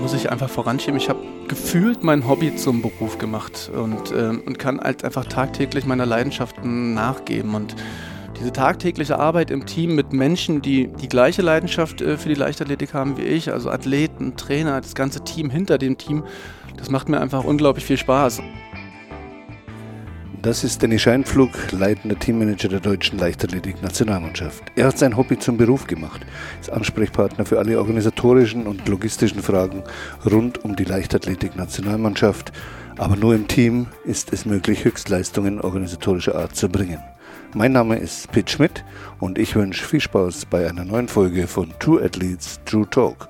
muss ich einfach voranschieben. Ich habe gefühlt mein Hobby zum Beruf gemacht und kann halt einfach tagtäglich meiner Leidenschaft nachgeben. Und diese tagtägliche Arbeit im Team mit Menschen, die die gleiche Leidenschaft für die Leichtathletik haben wie ich, also Athleten, Trainer, das ganze Team hinter dem Team, das macht mir einfach unglaublich viel Spaß. Das ist Danny Scheinpflug, leitender Teammanager der deutschen Leichtathletik-Nationalmannschaft. Er hat sein Hobby zum Beruf gemacht, ist Ansprechpartner für alle organisatorischen und logistischen Fragen rund um die Leichtathletik-Nationalmannschaft. Aber nur im Team ist es möglich, Höchstleistungen organisatorischer Art zu bringen. Mein Name ist Pitt Schmidt und ich wünsche viel Spaß bei einer neuen Folge von True Athletes True Talk.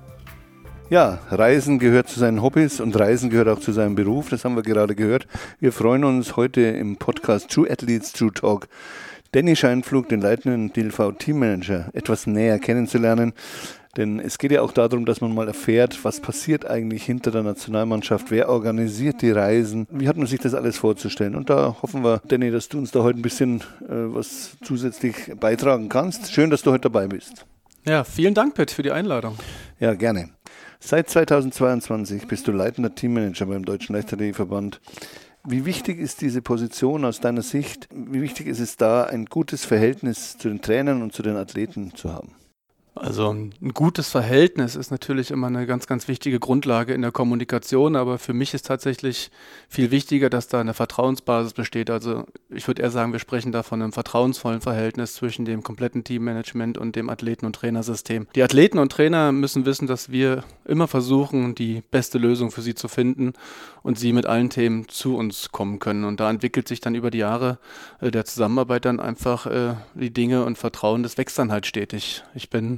Ja, Reisen gehört zu seinen Hobbys und Reisen gehört auch zu seinem Beruf, das haben wir gerade gehört. Wir freuen uns heute im Podcast True Athletes True Talk Danny Scheinpflug, den leitenden DLV-Teammanager, etwas näher kennenzulernen. Denn es geht ja auch darum, dass man mal erfährt, was passiert eigentlich hinter der Nationalmannschaft, wer organisiert die Reisen, wie hat man sich das alles vorzustellen. Und da hoffen wir, Danny, dass du uns da heute ein bisschen was zusätzlich beitragen kannst. Schön, dass du heute dabei bist. Ja, vielen Dank, Pitt, für die Einladung. Ja, gerne. Seit 2022 bist du leitender Teammanager beim Deutschen Leichtathletikverband. Wie wichtig ist diese Position aus deiner Sicht? Wie wichtig ist es da, ein gutes Verhältnis zu den Trainern und zu den Athleten zu haben? Also ein gutes Verhältnis ist natürlich immer eine ganz, ganz wichtige Grundlage in der Kommunikation, aber für mich ist tatsächlich viel wichtiger, dass da eine Vertrauensbasis besteht. Also ich würde eher sagen, wir sprechen da von einem vertrauensvollen Verhältnis zwischen dem kompletten Teammanagement und dem Athleten- und Trainersystem. Die Athleten und Trainer müssen wissen, dass wir immer versuchen, die beste Lösung für sie zu finden und sie mit allen Themen zu uns kommen können. Und da entwickelt sich dann über die Jahre der Zusammenarbeit dann einfach die Dinge und Vertrauen, das wächst dann halt stetig. Ich bin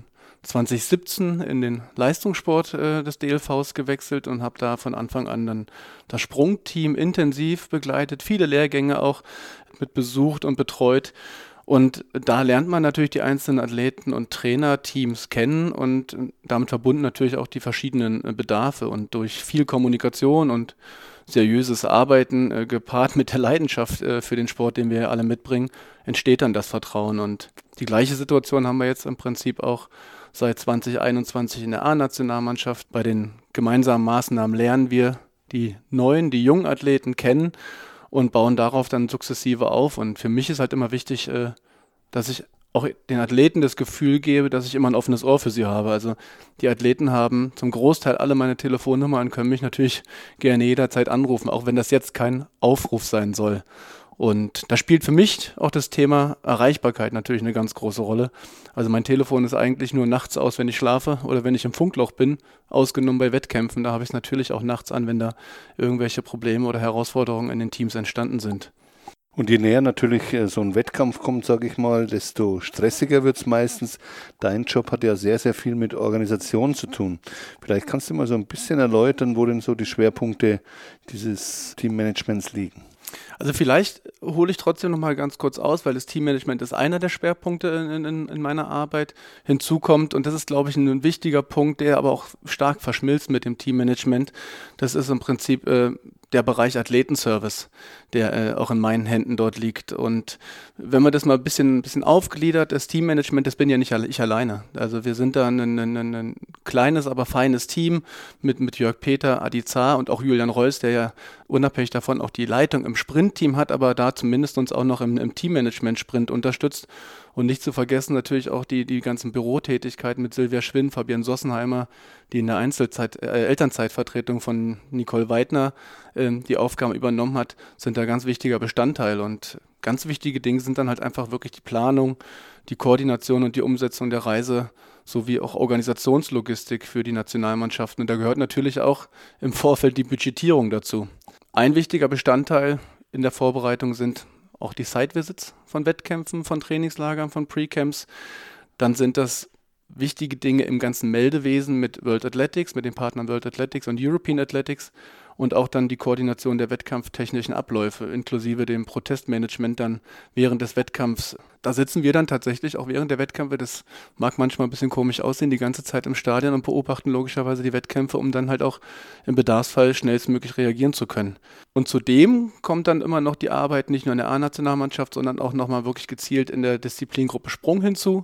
2017 in den Leistungssport des DLVs gewechselt und habe da von Anfang an dann das Sprungteam intensiv begleitet, viele Lehrgänge auch mit besucht und betreut. Und da lernt man natürlich die einzelnen Athleten und Trainerteams kennen und damit verbunden natürlich auch die verschiedenen Bedarfe. Und durch viel Kommunikation und seriöses Arbeiten gepaart mit der Leidenschaft für den Sport, den wir alle mitbringen, entsteht dann das Vertrauen. Und die gleiche Situation haben wir jetzt im Prinzip auch seit 2021 in der A-Nationalmannschaft. Bei den gemeinsamen Maßnahmen lernen wir die jungen Athleten kennen und bauen darauf dann sukzessive auf. Und für mich ist halt immer wichtig, dass ich auch den Athleten das Gefühl gebe, dass ich immer ein offenes Ohr für sie habe. Also die Athleten haben zum Großteil alle meine Telefonnummer und können mich natürlich gerne jederzeit anrufen, auch wenn das jetzt kein Aufruf sein soll. Und da spielt für mich auch das Thema Erreichbarkeit natürlich eine ganz große Rolle. Also mein Telefon ist eigentlich nur nachts aus, wenn ich schlafe oder wenn ich im Funkloch bin, ausgenommen bei Wettkämpfen. Da habe ich es natürlich auch nachts an, wenn da irgendwelche Probleme oder Herausforderungen in den Teams entstanden sind. Und je näher natürlich so ein Wettkampf kommt, sage ich mal, desto stressiger wird es meistens. Dein Job hat ja sehr, sehr viel mit Organisation zu tun. Vielleicht kannst du mal so ein bisschen erläutern, wo denn so die Schwerpunkte dieses Teammanagements liegen. Also vielleicht hole ich trotzdem noch mal ganz kurz aus, weil das Teammanagement ist einer der Schwerpunkte in meiner Arbeit. Hinzu kommt, und das ist, glaube ich, ein wichtiger Punkt, der aber auch stark verschmilzt mit dem Teammanagement, das ist im Prinzip der Bereich Athletenservice, der auch in meinen Händen dort liegt. Und wenn man das mal ein bisschen aufgliedert, das Teammanagement, das bin ja nicht ich alleine. Also wir sind da ein kleines, aber feines Team mit Jörg Peter, Adi Zar und auch Julian Reuss, der ja unabhängig davon auch die Leitung im Sprintteam hat, aber da zumindest uns auch noch im Teammanagement-Sprint unterstützt. Und nicht zu vergessen natürlich auch die ganzen Bürotätigkeiten mit Silvia Schwinn, Fabian Sossenheimer, die in der Elternzeitvertretung von Nicole Weidner die Aufgaben übernommen hat, sind da ganz wichtiger Bestandteil. Und ganz wichtige Dinge sind dann halt einfach wirklich die Planung, die Koordination und die Umsetzung der Reise sowie auch Organisationslogistik für die Nationalmannschaften. Und da gehört natürlich auch im Vorfeld die Budgetierung dazu. Ein wichtiger Bestandteil in der Vorbereitung sind auch die Site-Visits von Wettkämpfen, von Trainingslagern, von Pre-Camps. Dann sind das wichtige Dinge im ganzen Meldewesen mit World Athletics, mit den Partnern World Athletics und European Athletics und auch dann die Koordination der wettkampftechnischen Abläufe, inklusive dem Protestmanagement dann während des Wettkampfs. Da sitzen wir dann tatsächlich auch während der Wettkämpfe, das mag manchmal ein bisschen komisch aussehen, die ganze Zeit im Stadion und beobachten logischerweise die Wettkämpfe, um dann halt auch im Bedarfsfall schnellstmöglich reagieren zu können. Und zudem kommt dann immer noch die Arbeit nicht nur in der A-Nationalmannschaft, sondern auch nochmal wirklich gezielt in der Disziplingruppe Sprung hinzu,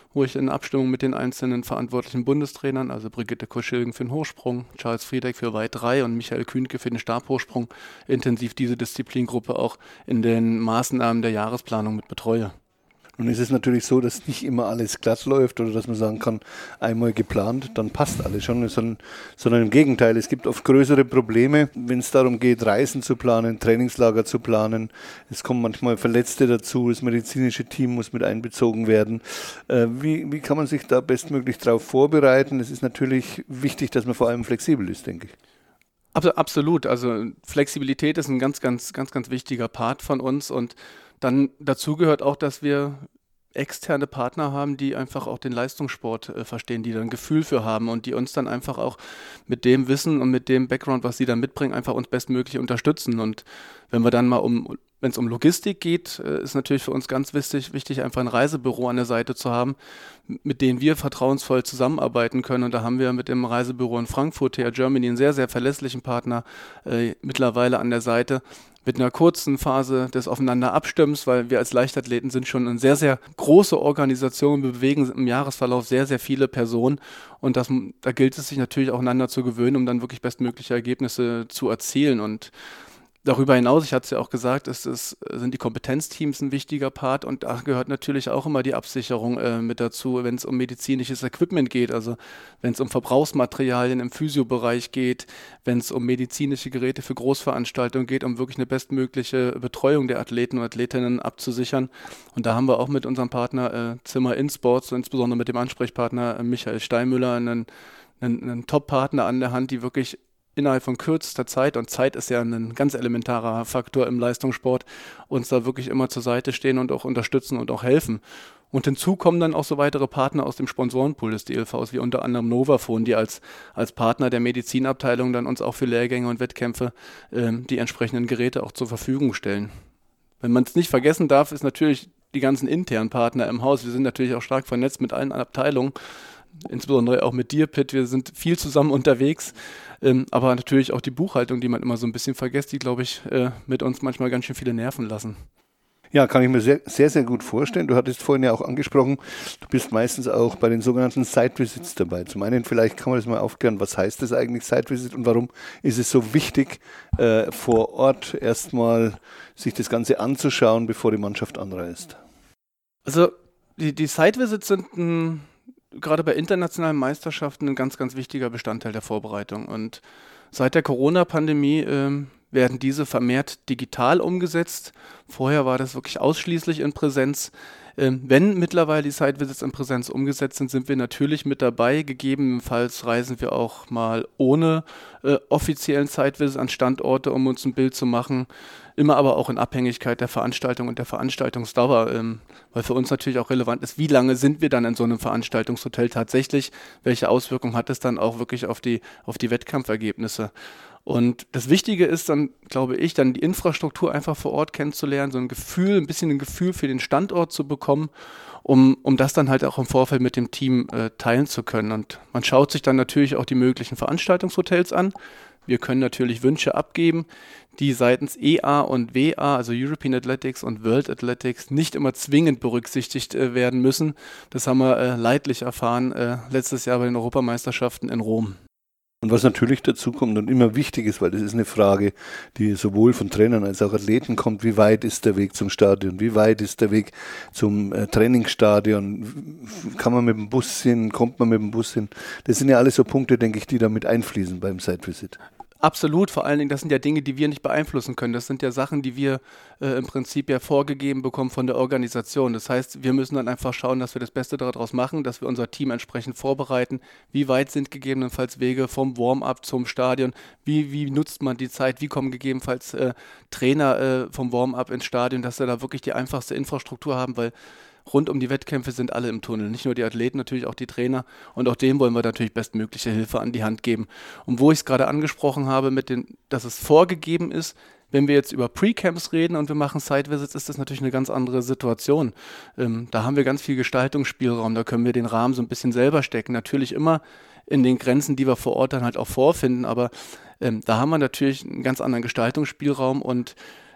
wo ich in Abstimmung mit den einzelnen verantwortlichen Bundestrainern, also Brigitte Koschilgen für den Hochsprung, Charles Friedeck für Weit 3 und Michael Kühnke für den Stabhochsprung, intensiv diese Disziplingruppe auch in den Maßnahmen der Jahresplanung mit betreue. Nun ist es natürlich so, dass nicht immer alles glatt läuft oder dass man sagen kann, einmal geplant, dann passt alles schon, sondern im Gegenteil, es gibt oft größere Probleme, wenn es darum geht, Reisen zu planen, Trainingslager zu planen. Es kommen manchmal Verletzte dazu, das medizinische Team muss mit einbezogen werden. Wie kann man sich da bestmöglich darauf vorbereiten? Es ist natürlich wichtig, dass man vor allem flexibel ist, denke ich. Absolut, also Flexibilität ist ein ganz wichtiger Part von uns und dann dazu gehört auch, dass wir externe Partner haben, die einfach auch den Leistungssport verstehen, die da ein Gefühl für haben und die uns dann einfach auch mit dem Wissen und mit dem Background, was sie dann mitbringen, einfach uns bestmöglich unterstützen. Und wenn wir dann mal wenn es um Logistik geht, ist natürlich für uns ganz wichtig, einfach ein Reisebüro an der Seite zu haben, mit denen wir vertrauensvoll zusammenarbeiten können. Und da haben wir mit dem Reisebüro in Frankfurt, TR Germany, einen sehr, sehr verlässlichen Partner mittlerweile an der Seite, mit einer kurzen Phase des Aufeinanderabstimmens, weil wir als Leichtathleten sind schon eine sehr, sehr große Organisation, wir bewegen im Jahresverlauf sehr, sehr viele Personen und da gilt es sich natürlich auch einander zu gewöhnen, um dann wirklich bestmögliche Ergebnisse zu erzielen. Und darüber hinaus, ich hatte es ja auch gesagt, sind die Kompetenzteams ein wichtiger Part und da gehört natürlich auch immer die Absicherung mit dazu, wenn es um medizinisches Equipment geht, also wenn es um Verbrauchsmaterialien im Physiobereich geht, wenn es um medizinische Geräte für Großveranstaltungen geht, um wirklich eine bestmögliche Betreuung der Athleten und Athletinnen abzusichern. Und da haben wir auch mit unserem Partner Zimmer InSports und insbesondere mit dem Ansprechpartner Michael Steinmüller einen Top-Partner an der Hand, die wirklich innerhalb von kürzester Zeit, und Zeit ist ja ein ganz elementarer Faktor im Leistungssport, uns da wirklich immer zur Seite stehen und auch unterstützen und auch helfen. Und hinzu kommen dann auch so weitere Partner aus dem Sponsorenpool des DLVs, wie unter anderem Novafone, die als Partner der Medizinabteilung dann uns auch für Lehrgänge und Wettkämpfe die entsprechenden Geräte auch zur Verfügung stellen. Wenn man es nicht vergessen darf, ist natürlich die ganzen internen Partner im Haus. Wir sind natürlich auch stark vernetzt mit allen Abteilungen, insbesondere auch mit dir, Pitt. Wir sind viel zusammen unterwegs, aber natürlich auch die Buchhaltung, die man immer so ein bisschen vergisst, die, glaube ich, mit uns manchmal ganz schön viele Nerven lassen. Ja, kann ich mir sehr, sehr, sehr gut vorstellen. Du hattest vorhin ja auch angesprochen, du bist meistens auch bei den sogenannten Site-Visits dabei. Zum einen, vielleicht kann man das mal aufklären, was heißt das eigentlich Site-Visit und warum ist es so wichtig, vor Ort erstmal sich das Ganze anzuschauen, bevor die Mannschaft anreist? Also die Site-Visits sind gerade bei internationalen Meisterschaften ein ganz wichtiger Bestandteil der Vorbereitung. Und seit der Corona-Pandemie werden diese vermehrt digital umgesetzt. Vorher war das wirklich ausschließlich in Präsenz. Wenn mittlerweile die Site-Visits in Präsenz umgesetzt sind, sind wir natürlich mit dabei. Gegebenenfalls reisen wir auch mal ohne offiziellen Site-Visits an Standorte, um uns ein Bild zu machen. Immer aber auch in Abhängigkeit der Veranstaltung und der Veranstaltungsdauer, weil für uns natürlich auch relevant ist, wie lange sind wir dann in so einem Veranstaltungshotel tatsächlich, welche Auswirkungen hat es dann auch wirklich auf die Wettkampfergebnisse. Und das Wichtige ist dann, glaube ich, dann die Infrastruktur einfach vor Ort kennenzulernen, so ein bisschen ein Gefühl für den Standort zu bekommen, um das dann halt auch im Vorfeld mit dem Team teilen zu können. Und man schaut sich dann natürlich auch die möglichen Veranstaltungshotels an. Wir können natürlich Wünsche abgeben, die seitens EA und WA, also European Athletics und World Athletics, nicht immer zwingend berücksichtigt werden müssen. Das haben wir leidlich erfahren letztes Jahr bei den Europameisterschaften in Rom. Und was natürlich dazu kommt und immer wichtig ist, weil das ist eine Frage, die sowohl von Trainern als auch Athleten kommt, wie weit ist der Weg zum Stadion, wie weit ist der Weg zum Trainingsstadion, kann man mit dem Bus hin, kommt man mit dem Bus hin. Das sind ja alles so Punkte, denke ich, die da mit einfließen beim Site-Visit. Absolut, vor allen Dingen, das sind ja Dinge, die wir nicht beeinflussen können. Das sind ja Sachen, die wir im Prinzip ja vorgegeben bekommen von der Organisation. Das heißt, wir müssen dann einfach schauen, dass wir das Beste daraus machen, dass wir unser Team entsprechend vorbereiten. Wie weit sind gegebenenfalls Wege vom Warm-up zum Stadion? Wie nutzt man die Zeit? Wie kommen gegebenenfalls Trainer vom Warm-up ins Stadion, dass wir da wirklich die einfachste Infrastruktur haben, weil rund um die Wettkämpfe sind alle im Tunnel, nicht nur die Athleten, natürlich auch die Trainer und auch denen wollen wir natürlich bestmögliche Hilfe an die Hand geben. Und wo ich es gerade angesprochen habe, dass es vorgegeben ist, wenn wir jetzt über Pre-Camps reden und wir machen Site-Visits, ist das natürlich eine ganz andere Situation. Da haben wir ganz viel Gestaltungsspielraum, da können wir den Rahmen so ein bisschen selber stecken. Natürlich immer in den Grenzen, die wir vor Ort dann halt auch vorfinden, aber da haben wir natürlich einen ganz anderen Gestaltungsspielraum und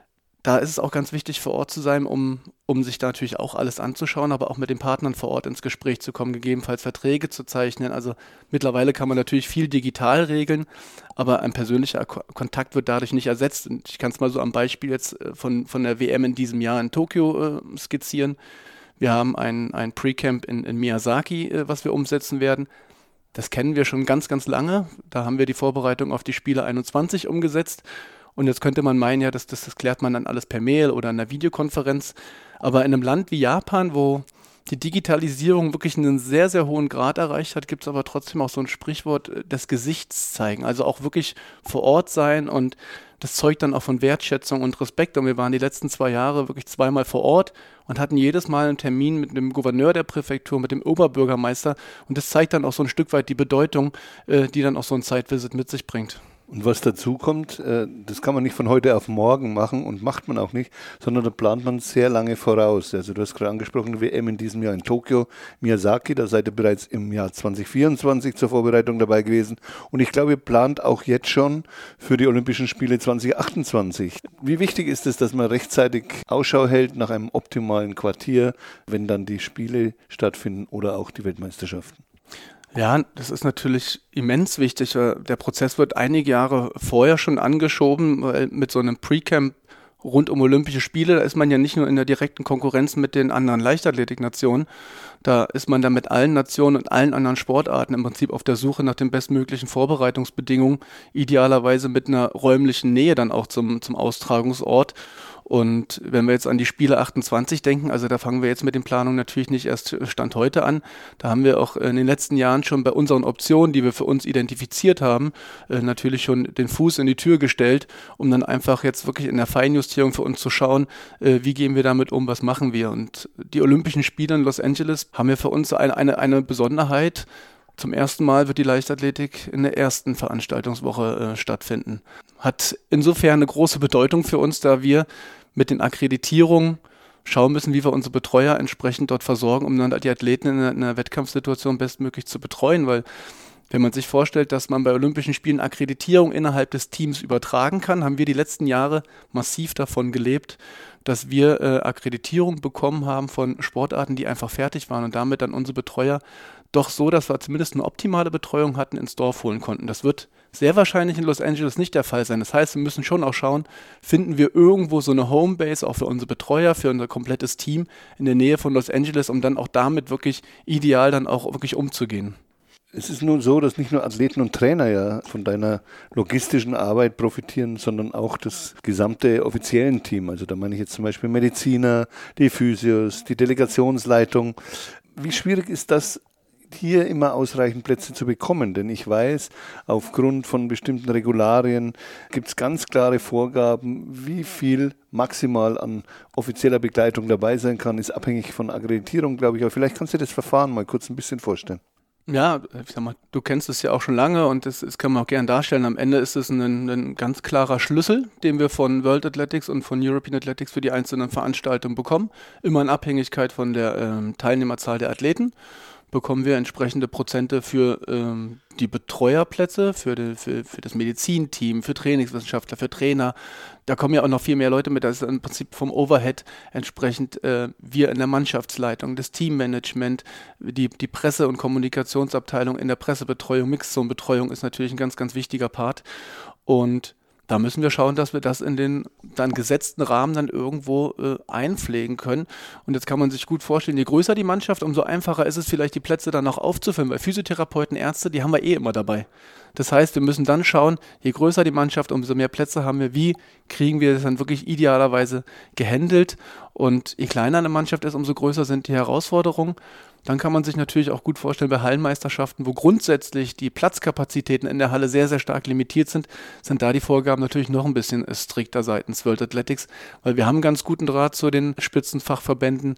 Da ist es auch ganz wichtig, vor Ort zu sein, um sich da natürlich auch alles anzuschauen, aber auch mit den Partnern vor Ort ins Gespräch zu kommen, gegebenenfalls Verträge zu zeichnen. Also mittlerweile kann man natürlich viel digital regeln, aber ein persönlicher Kontakt wird dadurch nicht ersetzt. Und ich kann es mal so am Beispiel jetzt von der WM in diesem Jahr in Tokio skizzieren. Wir haben ein Pre-Camp in Miyazaki, was wir umsetzen werden. Das kennen wir schon ganz, ganz lange. Da haben wir die Vorbereitung auf die Spiele 21 umgesetzt. Und jetzt könnte man meinen, ja, das klärt man dann alles per Mail oder in einer Videokonferenz. Aber in einem Land wie Japan, wo die Digitalisierung wirklich einen sehr, sehr hohen Grad erreicht hat, gibt es aber trotzdem auch so ein Sprichwort des Gesichts zeigen. Also auch wirklich vor Ort sein, und das zeugt dann auch von Wertschätzung und Respekt. Und wir waren die letzten 2 Jahre wirklich 2-mal vor Ort und hatten jedes Mal einen Termin mit dem Gouverneur der Präfektur, mit dem Oberbürgermeister. Und das zeigt dann auch so ein Stück weit die Bedeutung, die dann auch so ein Site-Visit mit sich bringt. Und was dazu kommt, das kann man nicht von heute auf morgen machen und macht man auch nicht, sondern da plant man sehr lange voraus. Also du hast gerade angesprochen, WM in diesem Jahr in Tokio, Miyazaki, da seid ihr bereits im Jahr 2024 zur Vorbereitung dabei gewesen. Und ich glaube, ihr plant auch jetzt schon für die Olympischen Spiele 2028. Wie wichtig ist es, dass man rechtzeitig Ausschau hält nach einem optimalen Quartier, wenn dann die Spiele stattfinden oder auch die Weltmeisterschaften? Ja, das ist natürlich immens wichtig. Der Prozess wird einige Jahre vorher schon angeschoben, weil mit so einem Pre-Camp rund um Olympische Spiele, da ist man ja nicht nur in der direkten Konkurrenz mit den anderen Leichtathletiknationen, da ist man dann mit allen Nationen und allen anderen Sportarten im Prinzip auf der Suche nach den bestmöglichen Vorbereitungsbedingungen, idealerweise mit einer räumlichen Nähe dann auch zum Austragungsort. Und wenn wir jetzt an die Spiele 28 denken, also da fangen wir jetzt mit den Planungen natürlich nicht erst Stand heute an. Da haben wir auch in den letzten Jahren schon bei unseren Optionen, die wir für uns identifiziert haben, natürlich schon den Fuß in die Tür gestellt, um dann einfach jetzt wirklich in der Feinjustierung für uns zu schauen, wie gehen wir damit um, was machen wir. Und die Olympischen Spiele in Los Angeles haben ja für uns eine Besonderheit. Zum ersten Mal wird die Leichtathletik in der ersten Veranstaltungswoche stattfinden. Hat insofern eine große Bedeutung für uns, da wir mit den Akkreditierungen schauen müssen, wie wir unsere Betreuer entsprechend dort versorgen, um dann die Athleten in einer Wettkampfsituation bestmöglich zu betreuen, weil wenn man sich vorstellt, dass man bei Olympischen Spielen Akkreditierung innerhalb des Teams übertragen kann, haben wir die letzten Jahre massiv davon gelebt, dass wir Akkreditierung bekommen haben von Sportarten, die einfach fertig waren und damit dann unsere Betreuer doch so, dass wir zumindest eine optimale Betreuung hatten, ins Dorf holen konnten. Das wird sehr wahrscheinlich in Los Angeles nicht der Fall sein. Das heißt, wir müssen schon auch schauen, finden wir irgendwo so eine Homebase auch für unsere Betreuer, für unser komplettes Team in der Nähe von Los Angeles, um dann auch damit wirklich ideal dann auch wirklich umzugehen. Es ist nun so, dass nicht nur Athleten und Trainer ja von deiner logistischen Arbeit profitieren, sondern auch das gesamte offiziellen Team. Also da meine ich jetzt zum Beispiel Mediziner, die Physios, die Delegationsleitung. Wie schwierig ist das, hier immer ausreichend Plätze zu bekommen? Denn ich weiß, aufgrund von bestimmten Regularien gibt es ganz klare Vorgaben, wie viel maximal an offizieller Begleitung dabei sein kann, ist abhängig von Akkreditierung, glaube ich. Aber vielleicht kannst du das Verfahren mal kurz ein bisschen vorstellen. Ja, ich sag mal, du kennst es ja auch schon lange und das kann man auch gerne darstellen. Am Ende ist es ein ganz klarer Schlüssel, den wir von World Athletics und von European Athletics für die einzelnen Veranstaltungen bekommen. Immer in Abhängigkeit von der Teilnehmerzahl der Athleten bekommen wir entsprechende Prozente für die Betreuerplätze, für das Medizinteam, für Trainingswissenschaftler, für Trainer. Da kommen ja auch noch viel mehr Leute mit. Das ist im Prinzip vom Overhead entsprechend wir in der Mannschaftsleitung, das Teammanagement, die Presse- und Kommunikationsabteilung in der Pressebetreuung, Mixzone-Betreuung ist natürlich ein ganz, ganz wichtiger Part. Und da müssen wir schauen, dass wir das in den dann gesetzten Rahmen dann irgendwo einpflegen können. Und jetzt kann man sich gut vorstellen, je größer die Mannschaft, umso einfacher ist es vielleicht, die Plätze dann auch aufzufüllen, weil Physiotherapeuten, Ärzte, die haben wir eh immer dabei. Das heißt, wir müssen dann schauen, je größer die Mannschaft, umso mehr Plätze haben wir, wie kriegen wir das dann wirklich idealerweise gehandelt. Und je kleiner eine Mannschaft ist, umso größer sind die Herausforderungen. Dann kann man sich natürlich auch gut vorstellen, bei Hallenmeisterschaften, wo grundsätzlich die Platzkapazitäten in der Halle sehr, sehr stark limitiert sind da die Vorgaben natürlich noch ein bisschen strikter seitens World Athletics, weil wir haben einen ganz guten Draht zu den Spitzenfachverbänden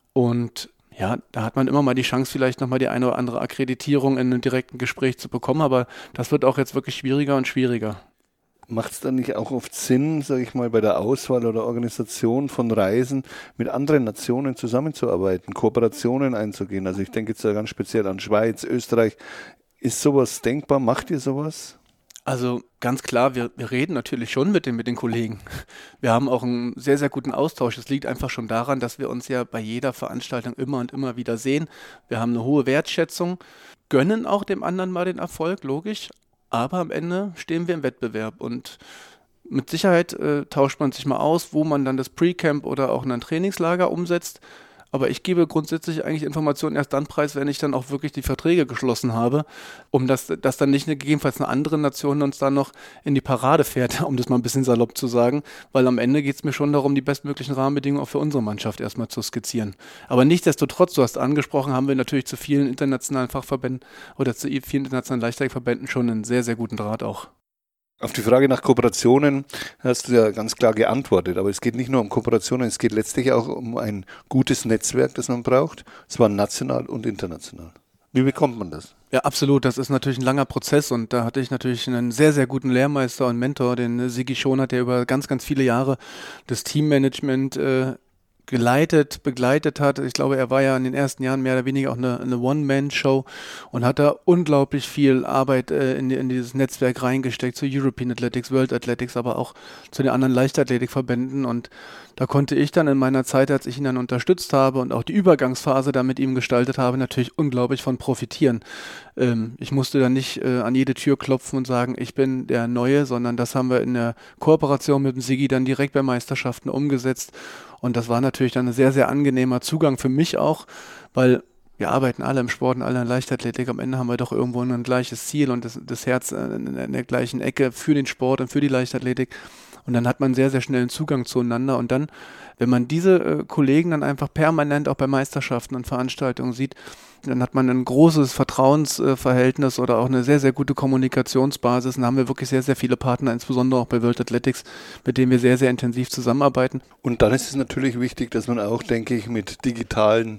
und ja, da hat man immer mal die Chance, vielleicht nochmal die eine oder andere Akkreditierung in einem direkten Gespräch zu bekommen, aber das wird auch jetzt wirklich schwieriger und schwieriger. Macht es dann nicht auch oft Sinn, sage ich mal, bei der Auswahl oder Organisation von Reisen mit anderen Nationen zusammenzuarbeiten, Kooperationen einzugehen? Also ich denke jetzt da ganz speziell an Schweiz, Österreich. Ist sowas denkbar? Macht ihr sowas? Also ganz klar, wir reden natürlich schon mit den Kollegen. Wir haben auch einen sehr, sehr guten Austausch. Es liegt einfach schon daran, dass wir uns ja bei jeder Veranstaltung immer und immer wieder sehen. Wir haben eine hohe Wertschätzung, gönnen auch dem anderen mal den Erfolg, logisch. Aber am Ende stehen wir im Wettbewerb und mit Sicherheit tauscht man sich mal aus, wo man dann das Pre-Camp oder auch ein Trainingslager umsetzt. Aber ich gebe grundsätzlich eigentlich Informationen erst dann preis, wenn ich dann auch wirklich die Verträge geschlossen habe, um dass dann nicht gegebenenfalls eine andere Nation uns dann noch in die Parade fährt, um das mal ein bisschen salopp zu sagen, weil am Ende geht es mir schon darum, die bestmöglichen Rahmenbedingungen auch für unsere Mannschaft erstmal zu skizzieren. Aber nichtsdestotrotz, du hast angesprochen, haben wir natürlich zu vielen internationalen Fachverbänden oder zu vielen internationalen Leichtathletikverbänden schon einen sehr, sehr guten Draht auch. Auf die Frage nach Kooperationen hast du ja ganz klar geantwortet, aber es geht nicht nur um Kooperationen, es geht letztlich auch um ein gutes Netzwerk, das man braucht, zwar national und international. Wie bekommt man das? Ja, absolut. Das ist natürlich ein langer Prozess und da hatte ich natürlich einen sehr, sehr guten Lehrmeister und Mentor, den Sigi Schonert, der über ganz, ganz viele Jahre das Teammanagement geleitet, begleitet hat. Ich glaube, er war ja in den ersten Jahren mehr oder weniger auch eine One-Man-Show und hat da unglaublich viel Arbeit in dieses Netzwerk reingesteckt, zu European Athletics, World Athletics, aber auch zu den anderen Leichtathletikverbänden. Und da konnte ich dann in meiner Zeit, als ich ihn dann unterstützt habe und auch die Übergangsphase da mit ihm gestaltet habe, natürlich unglaublich von profitieren. Ich musste dann nicht an jede Tür klopfen und sagen, ich bin der Neue, sondern das haben wir in der Kooperation mit dem Sigi dann direkt bei Meisterschaften umgesetzt. Und das war natürlich dann ein sehr, sehr angenehmer Zugang für mich auch, weil wir arbeiten alle im Sport und alle in der Leichtathletik. Am Ende haben wir doch irgendwo ein gleiches Ziel und das Herz in der gleichen Ecke für den Sport und für die Leichtathletik. Und dann hat man sehr, sehr schnell einen Zugang zueinander. Und dann, wenn man diese Kollegen dann einfach permanent auch bei Meisterschaften und Veranstaltungen sieht, dann hat man ein großes Vertrauensverhältnis oder auch eine sehr, sehr gute Kommunikationsbasis. Und da haben wir wirklich sehr, sehr viele Partner, insbesondere auch bei World Athletics, mit denen wir sehr, sehr intensiv zusammenarbeiten. Und dann ist es natürlich wichtig, dass man auch, denke ich, mit digitalen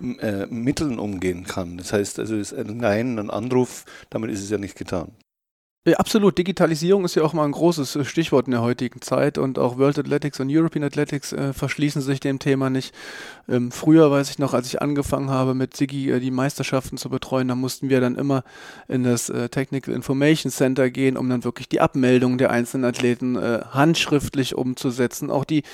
Mitteln umgehen kann. Das heißt, also ist ein Nein, ein Anruf, damit ist es ja nicht getan. Ja, absolut. Digitalisierung ist ja auch mal ein großes Stichwort in der heutigen Zeit und auch World Athletics und European Athletics verschließen sich dem Thema nicht. Früher weiß ich noch, als ich angefangen habe mit Sigi die Meisterschaften zu betreuen, da mussten wir dann immer in das Technical Information Center gehen, um dann wirklich die Abmeldung der einzelnen Athleten handschriftlich umzusetzen. Auch die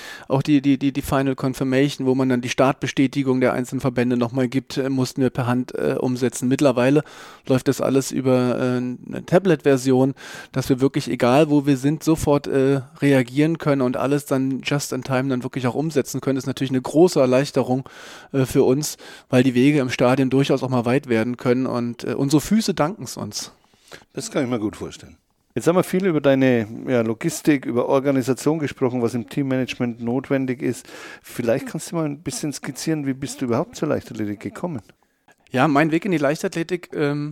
Final Confirmation, wo man dann die Startbestätigung der einzelnen Verbände nochmal gibt, mussten wir per Hand umsetzen. Mittlerweile läuft das alles über eine Tablet-Version, dass wir wirklich, egal wo wir sind, sofort reagieren können und alles dann just in time dann wirklich auch umsetzen können. Das ist natürlich eine große Erleichterung für uns, weil die Wege im Stadion durchaus auch mal weit werden können und unsere Füße danken es uns. Das kann ich mir gut vorstellen. Jetzt haben wir viel über deine Logistik, über Organisation gesprochen, was im Teammanagement notwendig ist. Vielleicht kannst du mal ein bisschen skizzieren, wie bist du überhaupt zur Leichtathletik gekommen? Ja, mein Weg in die Leichtathletik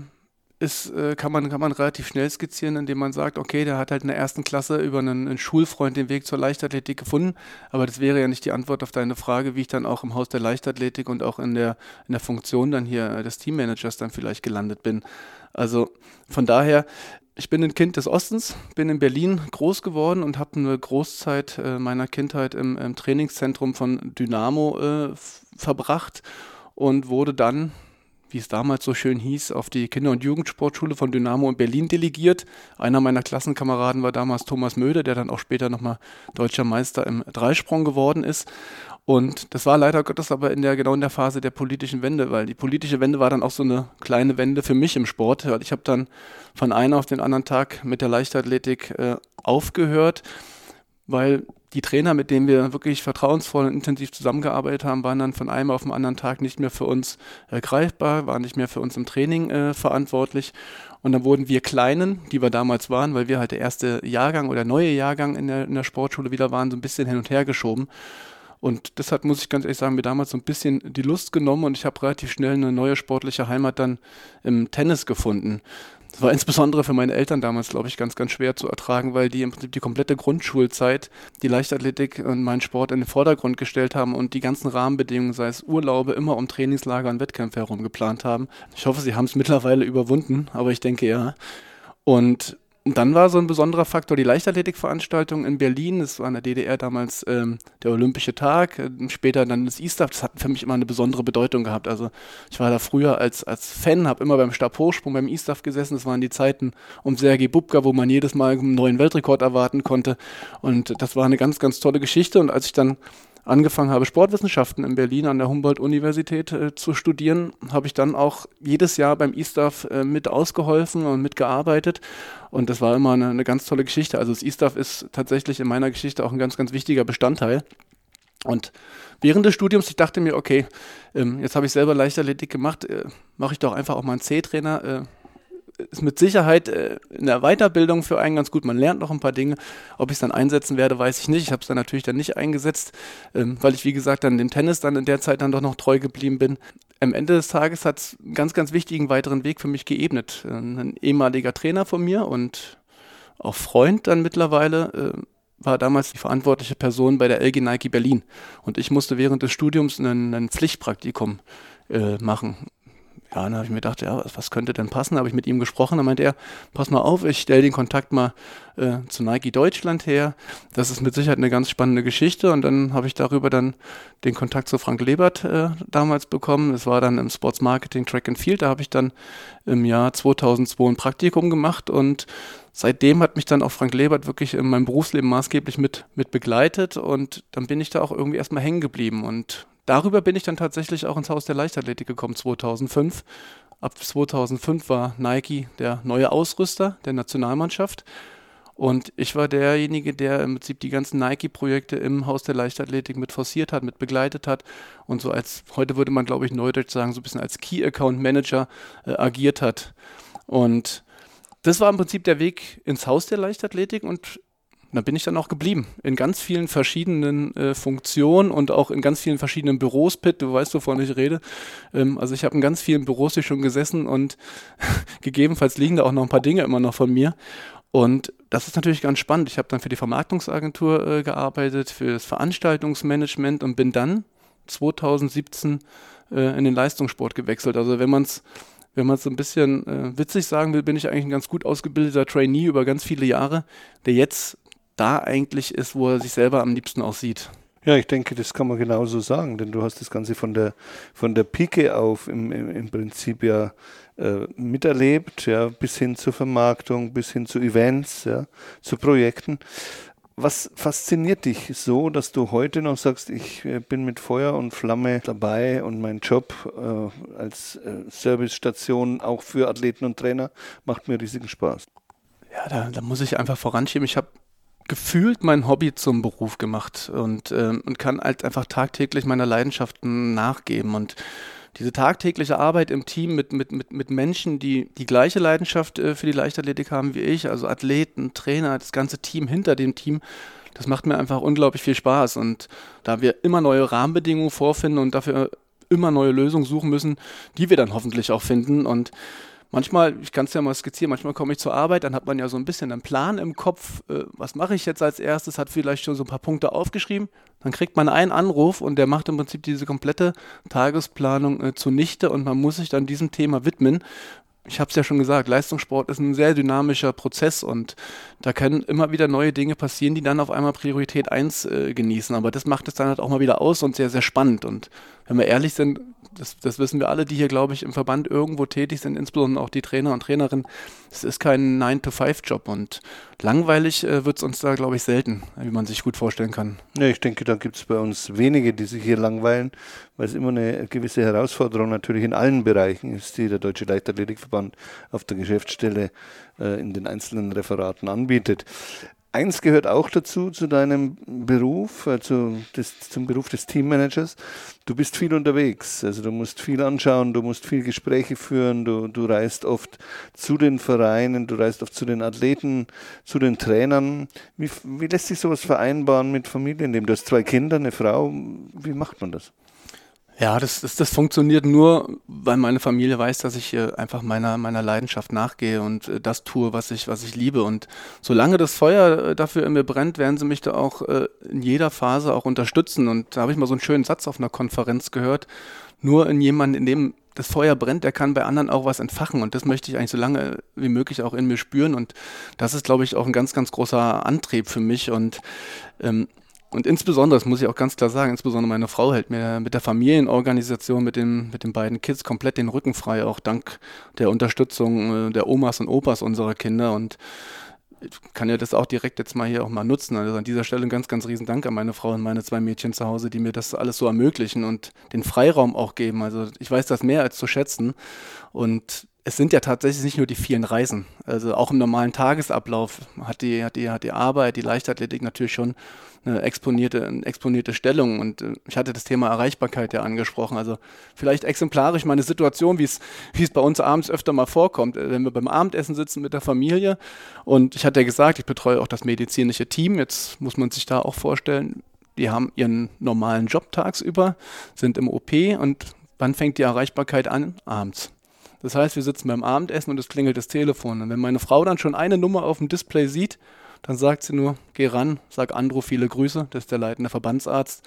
kann man relativ schnell skizzieren, indem man sagt, okay, der hat halt in der ersten Klasse über einen Schulfreund den Weg zur Leichtathletik gefunden, aber das wäre ja nicht die Antwort auf deine Frage, wie ich dann auch im Haus der Leichtathletik und auch in der Funktion dann hier des Teammanagers dann vielleicht gelandet bin. Also von daher, ich bin ein Kind des Ostens, bin in Berlin groß geworden und habe eine Großzeit meiner Kindheit im Trainingszentrum von Dynamo verbracht und wurde dann, wie es damals so schön hieß, auf die Kinder- und Jugendsportschule von Dynamo in Berlin delegiert. Einer meiner Klassenkameraden war damals Thomas Möde, der dann auch später nochmal deutscher Meister im Dreisprung geworden ist. Und das war leider Gottes aber genau in der Phase der politischen Wende, weil die politische Wende war dann auch so eine kleine Wende für mich im Sport. Weil ich habe dann von einem auf den anderen Tag mit der Leichtathletik aufgehört, weil die Trainer, mit denen wir wirklich vertrauensvoll und intensiv zusammengearbeitet haben, waren dann von einem auf den anderen Tag nicht mehr für uns greifbar, waren nicht mehr für uns im Training verantwortlich. Und dann wurden wir Kleinen, die wir damals waren, weil wir halt der erste Jahrgang oder neue Jahrgang in der Sportschule wieder waren, so ein bisschen hin und her geschoben. Und das hat, muss ich ganz ehrlich sagen, mir damals so ein bisschen die Lust genommen und ich habe relativ schnell eine neue sportliche Heimat dann im Tennis gefunden. Das war insbesondere für meine Eltern damals, glaube ich, ganz, ganz schwer zu ertragen, weil die im Prinzip die komplette Grundschulzeit die Leichtathletik und meinen Sport in den Vordergrund gestellt haben und die ganzen Rahmenbedingungen, sei es Urlaube, immer um Trainingslager und Wettkämpfe herum geplant haben. Ich hoffe, sie haben es mittlerweile überwunden, aber ich denke ja. Und Und dann war so ein besonderer Faktor die Leichtathletikveranstaltung in Berlin. Das war in der DDR damals der Olympische Tag, später dann das ISTAF. Das hat für mich immer eine besondere Bedeutung gehabt. Also ich war da früher als Fan, habe immer beim Stabhochsprung beim ISTAF gesessen. Das waren die Zeiten um Sergei Bubka, wo man jedes Mal einen neuen Weltrekord erwarten konnte. Und das war eine ganz, ganz tolle Geschichte. Und als ich dann angefangen habe, Sportwissenschaften in Berlin an der Humboldt-Universität zu studieren, habe ich dann auch jedes Jahr beim ISTAF mit ausgeholfen und mitgearbeitet. Und das war immer eine ganz tolle Geschichte. Also das ISTAF ist tatsächlich in meiner Geschichte auch ein ganz, ganz wichtiger Bestandteil. Und während des Studiums, ich dachte mir, okay, jetzt habe ich selber Leichtathletik gemacht, mache ich doch einfach auch mal einen C-Trainer. Ist mit Sicherheit in der Weiterbildung für einen ganz gut. Man lernt noch ein paar Dinge. Ob ich es dann einsetzen werde, weiß ich nicht. Ich habe es dann natürlich dann nicht eingesetzt, weil ich, wie gesagt, dann dem Tennis dann in der Zeit dann doch noch treu geblieben bin. Am Ende des Tages hat es einen ganz, ganz wichtigen weiteren Weg für mich geebnet. Ein ehemaliger Trainer von mir und auch Freund dann mittlerweile war damals die verantwortliche Person bei der LG Nike Berlin. Und ich musste während des Studiums ein Pflichtpraktikum machen. Ja, dann habe ich mir gedacht, ja, was könnte denn passen? Da habe ich mit ihm gesprochen, dann meinte er, pass mal auf, ich stelle den Kontakt mal zu Nike Deutschland her. Das ist mit Sicherheit eine ganz spannende Geschichte. Und dann habe ich darüber dann den Kontakt zu Frank Lebert damals bekommen. Das war dann im Sports Marketing Track and Field. Da habe ich dann im Jahr 2002 ein Praktikum gemacht und seitdem hat mich dann auch Frank Lebert wirklich in meinem Berufsleben maßgeblich mit begleitet und dann bin ich da auch irgendwie erstmal hängen geblieben und darüber bin ich dann tatsächlich auch ins Haus der Leichtathletik gekommen, 2005. Ab 2005 war Nike der neue Ausrüster der Nationalmannschaft. Und ich war derjenige, der im Prinzip die ganzen Nike-Projekte im Haus der Leichtathletik mit forciert hat, mit begleitet hat und so als, heute würde man glaube ich neudeutsch sagen, so ein bisschen als Key-Account-Manager agiert hat. Und das war im Prinzip der Weg ins Haus der Leichtathletik und da bin ich dann auch geblieben, in ganz vielen verschiedenen Funktionen und auch in ganz vielen verschiedenen Büros, Pitt, du weißt, wovon ich rede. Also ich habe in ganz vielen Büros hier schon gesessen und gegebenenfalls liegen da auch noch ein paar Dinge immer noch von mir. Und das ist natürlich ganz spannend. Ich habe dann für die Vermarktungsagentur gearbeitet, für das Veranstaltungsmanagement und bin dann 2017 in den Leistungssport gewechselt. Also wenn man es so ein bisschen witzig sagen will, bin ich eigentlich ein ganz gut ausgebildeter Trainee über ganz viele Jahre, der jetzt da eigentlich ist, wo er sich selber am liebsten auch sieht. Ja, ich denke, das kann man genauso sagen, denn du hast das Ganze von der Pike auf im Prinzip ja miterlebt, ja, bis hin zur Vermarktung, bis hin zu Events, ja, zu Projekten. Was fasziniert dich so, dass du heute noch sagst, ich bin mit Feuer und Flamme dabei und mein Job als Servicestation auch für Athleten und Trainer macht mir riesigen Spaß? Ja, da muss ich einfach voranschieben. Ich habe gefühlt mein Hobby zum Beruf gemacht und kann halt einfach tagtäglich meiner Leidenschaften nachgeben und diese tagtägliche Arbeit im Team mit Menschen, die die gleiche Leidenschaft für die Leichtathletik haben wie ich, also Athleten, Trainer, das ganze Team hinter dem Team, das macht mir einfach unglaublich viel Spaß und da wir immer neue Rahmenbedingungen vorfinden und dafür immer neue Lösungen suchen müssen, die wir dann hoffentlich auch finden und manchmal, ich kann es ja mal skizzieren, manchmal komme ich zur Arbeit, dann hat man ja so ein bisschen einen Plan im Kopf, was mache ich jetzt als erstes, hat vielleicht schon so ein paar Punkte aufgeschrieben, dann kriegt man einen Anruf und der macht im Prinzip diese komplette Tagesplanung zunichte und man muss sich dann diesem Thema widmen. Ich habe es ja schon gesagt, Leistungssport ist ein sehr dynamischer Prozess und da können immer wieder neue Dinge passieren, die dann auf einmal Priorität 1 genießen, aber das macht es dann halt auch mal wieder aus und sehr, sehr spannend und wenn wir ehrlich sind, das wissen wir alle, die hier, glaube ich, im Verband irgendwo tätig sind, insbesondere auch die Trainer und Trainerinnen. Es ist kein 9-to-5-Job und langweilig wird es uns da, glaube ich, selten, wie man sich gut vorstellen kann. Ja, ich denke, da gibt es bei uns wenige, die sich hier langweilen, weil es immer eine gewisse Herausforderung natürlich in allen Bereichen ist, die der Deutsche Leichtathletikverband auf der Geschäftsstelle in den einzelnen Referaten anbietet. Eins gehört auch dazu, zu deinem Beruf, zum Beruf des Teammanagers. Du bist viel unterwegs, also du musst viel anschauen, du musst viel Gespräche führen, du reist oft zu den Vereinen, du reist oft zu den Athleten, zu den Trainern. Wie lässt sich sowas vereinbaren mit Familienleben? Du hast 2 Kinder, eine Frau, wie macht man das? Ja, das funktioniert nur, weil meine Familie weiß, dass ich einfach meiner Leidenschaft nachgehe und das tue, was ich liebe. Und solange das Feuer dafür in mir brennt, werden sie mich da auch in jeder Phase auch unterstützen. Und da habe ich mal so einen schönen Satz auf einer Konferenz gehört. Nur in das Feuer brennt, der kann bei anderen auch was entfachen und das möchte ich eigentlich so lange wie möglich auch in mir spüren und das ist, glaube ich, auch ein ganz, ganz großer Antrieb für mich und insbesondere, das muss ich auch ganz klar sagen, insbesondere meine Frau hält mir mit der Familienorganisation, mit den beiden Kids komplett den Rücken frei, auch dank der Unterstützung der Omas und Opas unserer Kinder und ich kann ja das auch direkt jetzt mal hier auch mal nutzen. Also an dieser Stelle ein ganz, ganz riesen Dank an meine Frau und meine 2 Mädchen zu Hause, die mir das alles so ermöglichen und den Freiraum auch geben. Also ich weiß das mehr als zu schätzen und es sind ja tatsächlich nicht nur die vielen Reisen. Also auch im normalen Tagesablauf hat die Arbeit, die Leichtathletik natürlich schon eine exponierte Stellung. Und ich hatte das Thema Erreichbarkeit ja angesprochen. Also vielleicht exemplarisch meine Situation, wie es bei uns abends öfter mal vorkommt. Wenn wir beim Abendessen sitzen mit der Familie und ich hatte ja gesagt, ich betreue auch das medizinische Team. Jetzt muss man sich da auch vorstellen, die haben ihren normalen Job tagsüber, sind im OP und wann fängt die Erreichbarkeit an? Abends. Das heißt, wir sitzen beim Abendessen und es klingelt das Telefon. Und wenn meine Frau dann schon eine Nummer auf dem Display sieht, dann sagt sie nur, geh ran, sag Andro viele Grüße, das ist der leitende Verbandsarzt.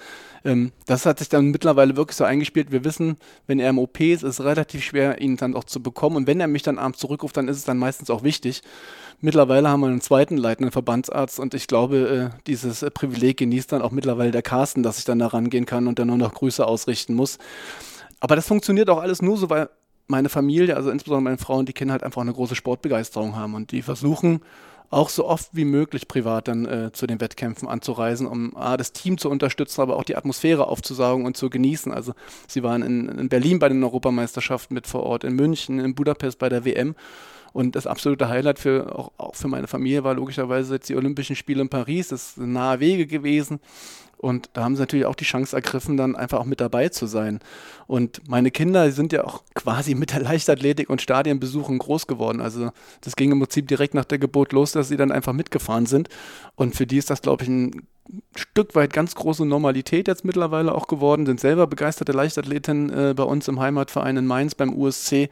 Das hat sich dann mittlerweile wirklich so eingespielt. Wir wissen, wenn er im OP ist, ist es relativ schwer, ihn dann auch zu bekommen. Und wenn er mich dann abends zurückruft, dann ist es dann meistens auch wichtig. Mittlerweile haben wir einen zweiten leitenden Verbandsarzt und ich glaube, dieses Privileg genießt dann auch mittlerweile der Carsten, dass ich dann da rangehen kann und dann nur noch Grüße ausrichten muss. Aber das funktioniert auch alles nur so, weil meine Familie, also insbesondere meine Frau und die Kinder halt einfach eine große Sportbegeisterung haben und die versuchen auch so oft wie möglich privat dann zu den Wettkämpfen anzureisen, um das Team zu unterstützen, aber auch die Atmosphäre aufzusaugen und zu genießen. Also sie waren in Berlin bei den Europameisterschaften mit vor Ort, in München, in Budapest bei der WM und das absolute Highlight auch für meine Familie war logischerweise jetzt die Olympischen Spiele in Paris. Das sind nahe Wege gewesen. Und da haben sie natürlich auch die Chance ergriffen, dann einfach auch mit dabei zu sein. Und meine Kinder, die sind ja auch quasi mit der Leichtathletik und Stadienbesuchen groß geworden. Also das ging im Prinzip direkt nach der Geburt los, dass sie dann einfach mitgefahren sind. Und für die ist das, glaube ich, ein Stück weit ganz große Normalität jetzt mittlerweile auch geworden. Sind selber begeisterte Leichtathleten bei uns im Heimatverein in Mainz beim USC.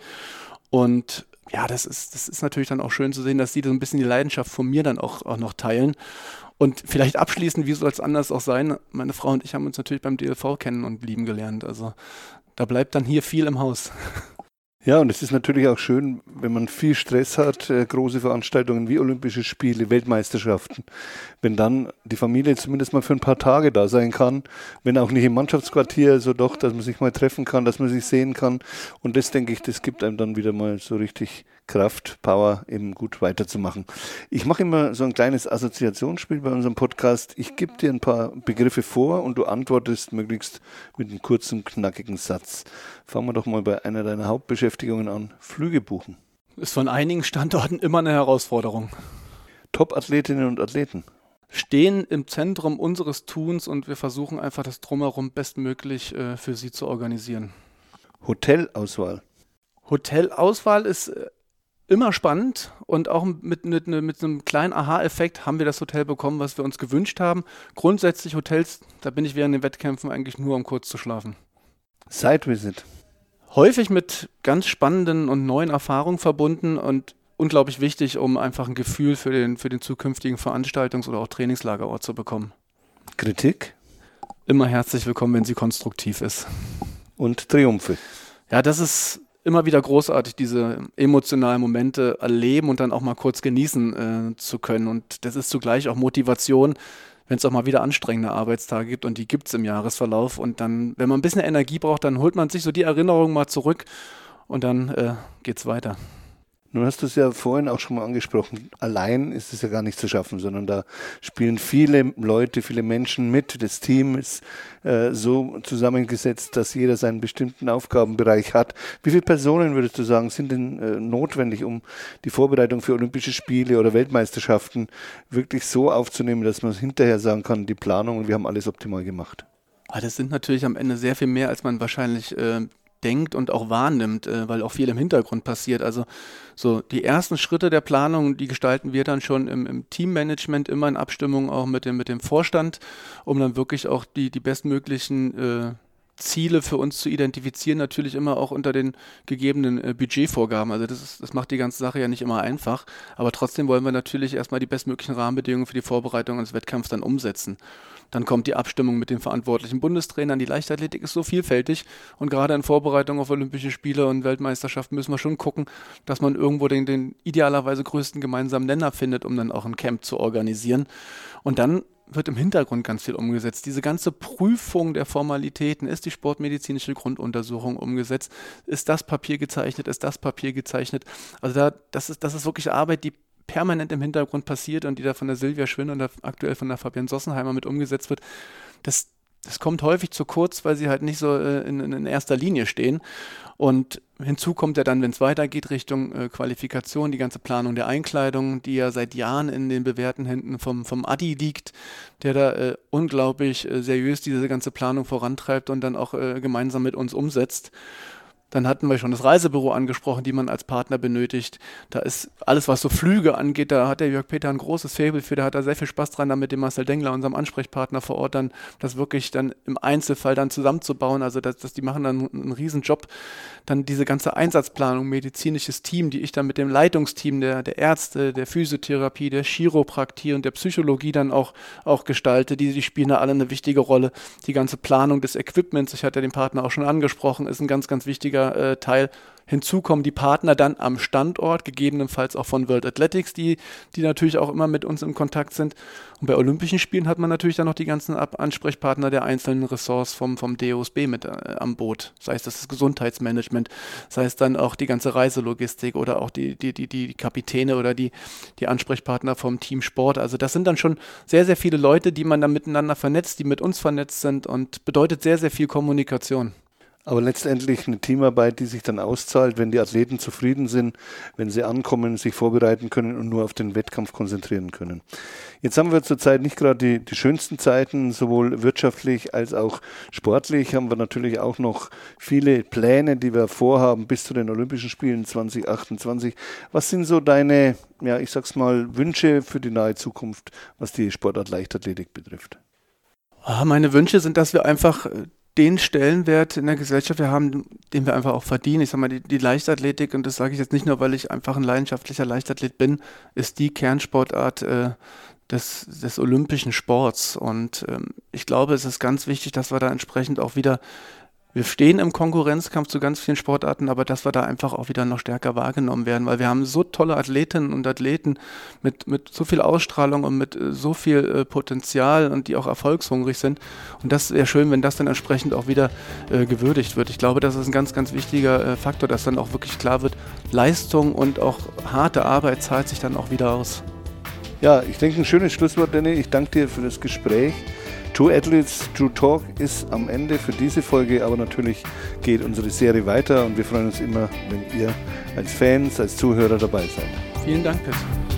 Und ja, das ist natürlich dann auch schön zu sehen, dass sie so ein bisschen die Leidenschaft von mir dann auch noch teilen. Und vielleicht abschließend, wie soll es anders auch sein, meine Frau und ich haben uns natürlich beim DLV kennen und lieben gelernt. Also da bleibt dann hier viel im Haus. Ja, und es ist natürlich auch schön, wenn man viel Stress hat, große Veranstaltungen wie Olympische Spiele, Weltmeisterschaften, wenn dann die Familie zumindest mal für ein paar Tage da sein kann, wenn auch nicht im Mannschaftsquartier, so doch, dass man sich mal treffen kann, dass man sich sehen kann. Und das, denke ich, das gibt einem dann wieder mal so richtig Kraft, Power, eben gut weiterzumachen. Ich mache immer so ein kleines Assoziationsspiel bei unserem Podcast. Ich gebe dir ein paar Begriffe vor und du antwortest möglichst mit einem kurzen, knackigen Satz. Fangen wir doch mal bei einer deiner Hauptbeschäftigungen an. Flüge buchen. Ist von einigen Standorten immer eine Herausforderung. Top-Athletinnen und Athleten. Stehen im Zentrum unseres Tuns und wir versuchen einfach das Drumherum bestmöglich für sie zu organisieren. Hotelauswahl. Hotelauswahl ist immer spannend und auch mit einem kleinen Aha-Effekt haben wir das Hotel bekommen, was wir uns gewünscht haben. Grundsätzlich Hotels, da bin ich während den Wettkämpfen eigentlich nur, um kurz zu schlafen. Site-Visit. Häufig mit ganz spannenden und neuen Erfahrungen verbunden und unglaublich wichtig, um einfach ein Gefühl für den zukünftigen Veranstaltungs- oder auch Trainingslagerort zu bekommen. Kritik. Immer herzlich willkommen, wenn sie konstruktiv ist. Und Triumphe. Ja, das ist immer wieder großartig, diese emotionalen Momente erleben und dann auch mal kurz genießen zu können. Und das ist zugleich auch Motivation, wenn es auch mal wieder anstrengende Arbeitstage gibt und die gibt es im Jahresverlauf. Und dann, wenn man ein bisschen Energie braucht, dann holt man sich so die Erinnerungen mal zurück und dann geht's weiter. Nun hast du es ja vorhin auch schon mal angesprochen, allein ist es ja gar nicht zu schaffen, sondern da spielen viele Leute, viele Menschen mit. Das Team ist so zusammengesetzt, dass jeder seinen bestimmten Aufgabenbereich hat. Wie viele Personen, würdest du sagen, sind denn notwendig, um die Vorbereitung für Olympische Spiele oder Weltmeisterschaften wirklich so aufzunehmen, dass man hinterher sagen kann, die Planung und wir haben alles optimal gemacht? Das sind natürlich am Ende sehr viel mehr, als man wahrscheinlich denkt und auch wahrnimmt, weil auch viel im Hintergrund passiert. Also so die ersten Schritte der Planung, die gestalten wir dann schon im Teammanagement, immer in Abstimmung auch mit dem Vorstand, um dann wirklich auch die bestmöglichen Ziele für uns zu identifizieren, natürlich immer auch unter den gegebenen Budgetvorgaben. Also das macht die ganze Sache ja nicht immer einfach, aber trotzdem wollen wir natürlich erstmal die bestmöglichen Rahmenbedingungen für die Vorbereitung des Wettkampfs dann umsetzen. Dann kommt die Abstimmung mit den verantwortlichen Bundestrainern. Die Leichtathletik ist so vielfältig und gerade in Vorbereitung auf Olympische Spiele und Weltmeisterschaften müssen wir schon gucken, dass man irgendwo den idealerweise größten gemeinsamen Nenner findet, um dann auch ein Camp zu organisieren. Und dann wird im Hintergrund ganz viel umgesetzt. Diese ganze Prüfung der Formalitäten, ist die sportmedizinische Grunduntersuchung umgesetzt, ist das Papier gezeichnet, Also das ist wirklich Arbeit, die permanent im Hintergrund passiert und die da von der Silvia Schwinn und aktuell von der Fabienne Sossenheimer mit umgesetzt wird. Das kommt häufig zu kurz, weil sie halt nicht so in erster Linie stehen. Und hinzu kommt ja dann, wenn es weitergeht, Richtung Qualifikation, die ganze Planung der Einkleidung, die ja seit Jahren in den bewährten Händen vom Adi liegt, der da unglaublich seriös diese ganze Planung vorantreibt und dann auch gemeinsam mit uns umsetzt. Dann hatten wir schon das Reisebüro angesprochen, die man als Partner benötigt. Da ist alles, was so Flüge angeht, da hat der Jörg Peter ein großes Faible für, da hat er sehr viel Spaß dran, da mit dem Marcel Dengler, unserem Ansprechpartner vor Ort, dann das wirklich dann im Einzelfall dann zusammenzubauen. Also die machen dann einen riesen Job. Dann diese ganze Einsatzplanung, medizinisches Team, die ich dann mit dem Leitungsteam der Ärzte, der Physiotherapie, der Chiropraktie und der Psychologie dann auch gestalte, die spielen da alle eine wichtige Rolle. Die ganze Planung des Equipments, ich hatte den Partner auch schon angesprochen, ist ein ganz, ganz wichtiger Teil. Hinzu kommen die Partner dann am Standort, gegebenenfalls auch von World Athletics, die natürlich auch immer mit uns in Kontakt sind. Und bei Olympischen Spielen hat man natürlich dann noch die ganzen Ansprechpartner der einzelnen Ressorts vom DOSB mit am Boot. Sei es das Gesundheitsmanagement, sei es dann auch die ganze Reiselogistik oder auch die Kapitäne oder die Ansprechpartner vom Team Sport. Also das sind dann schon sehr, sehr viele Leute, die man dann miteinander vernetzt, die mit uns vernetzt sind und bedeutet sehr, sehr viel Kommunikation. Aber letztendlich eine Teamarbeit, die sich dann auszahlt, wenn die Athleten zufrieden sind, wenn sie ankommen, sich vorbereiten können und nur auf den Wettkampf konzentrieren können. Jetzt haben wir zurzeit nicht gerade die schönsten Zeiten, sowohl wirtschaftlich als auch sportlich. Haben wir natürlich auch noch viele Pläne, die wir vorhaben bis zu den Olympischen Spielen 2028. Was sind so deine, ich sag's mal, Wünsche für die nahe Zukunft, was die Sportart Leichtathletik betrifft? Meine Wünsche sind, dass wir einfach den Stellenwert in der Gesellschaft haben, den wir einfach auch verdienen. Ich sag mal, die Leichtathletik, und das sage ich jetzt nicht nur, weil ich einfach ein leidenschaftlicher Leichtathlet bin, ist die Kernsportart des olympischen Sports. Und ich glaube, es ist ganz wichtig, dass wir da entsprechend auch wieder, wir stehen im Konkurrenzkampf zu ganz vielen Sportarten, aber dass wir da einfach auch wieder noch stärker wahrgenommen werden, weil wir haben so tolle Athletinnen und Athleten mit so viel Ausstrahlung und mit so viel Potenzial und die auch erfolgshungrig sind. Und das wäre schön, wenn das dann entsprechend auch wieder gewürdigt wird. Ich glaube, das ist ein ganz, ganz wichtiger Faktor, dass dann auch wirklich klar wird, Leistung und auch harte Arbeit zahlt sich dann auch wieder aus. Ja, ich denke, ein schönes Schlusswort, Danny. Ich danke dir für das Gespräch. True Athletes, True Talk ist am Ende für diese Folge, aber natürlich geht unsere Serie weiter und wir freuen uns immer, wenn ihr als Fans, als Zuhörer dabei seid. Vielen Dank, Pitt.